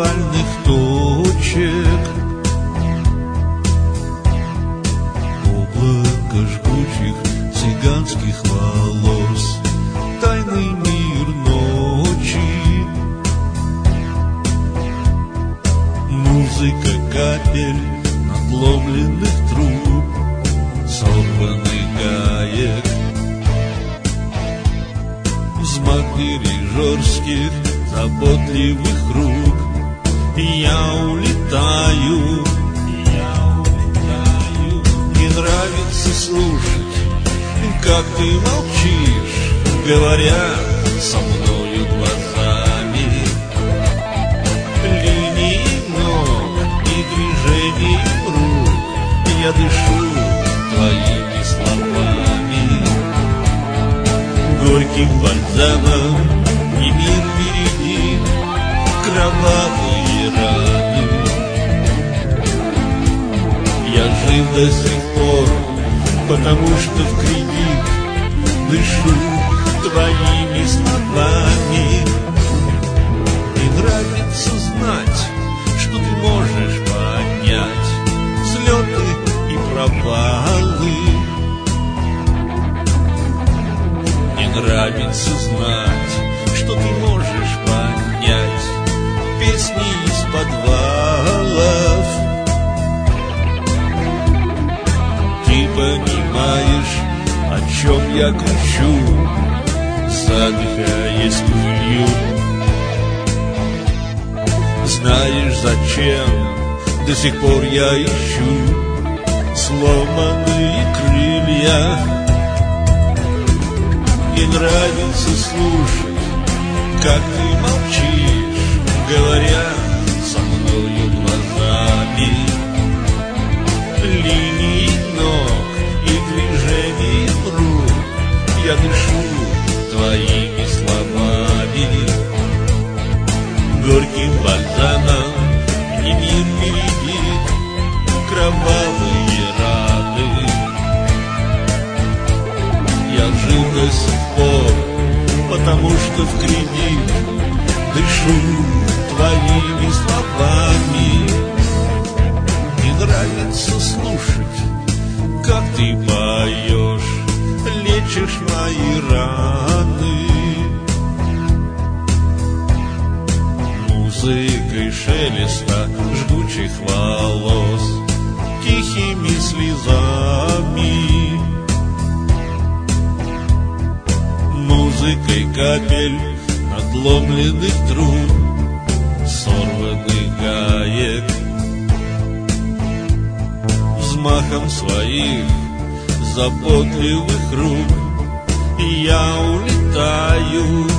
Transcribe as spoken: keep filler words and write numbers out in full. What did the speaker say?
опальных точек. Облако жгучих цыганских волос, тайный мир ночи. Музыка капель надломленных труб, сорванных гаек, взмах дирижерских заботливых рук. Я улетаю, я улетаю. Не нравится слушать, как ты молчишь, говоря со мною глазами. Линии ног и движений рук, я дышу твоими словами. Горьким бальзамом и мир береги, кровавые раны. Я жив до сих пор, потому что в кредит дышу твоими словами. Не нравится знать, что ты можешь поднять взлеты и провалы. Не нравится знать, что ты можешь поднять песни из подвалов. Ты понимаешь, о чем я кричу, задыхаясь пылью. Знаешь, зачем до сих пор я ищу сломанные крылья? Не нравится слушать, как ты молчишь, говоря со мною глазами. Линии ног и движений рук, я дышу твоими словами. Горьким бальзамом и мир бередит кровавые раны. Я жив до сих пор, потому что в кредит дышу твоими словами. Не нравится слушать, как ты поешь, лечишь мои раны. Музыкой шелеста жгучих волос, тихими слезами. Музыкой капель надломленных труб, сорванных гаек. Взмахом своих заботливых рук я улетаю.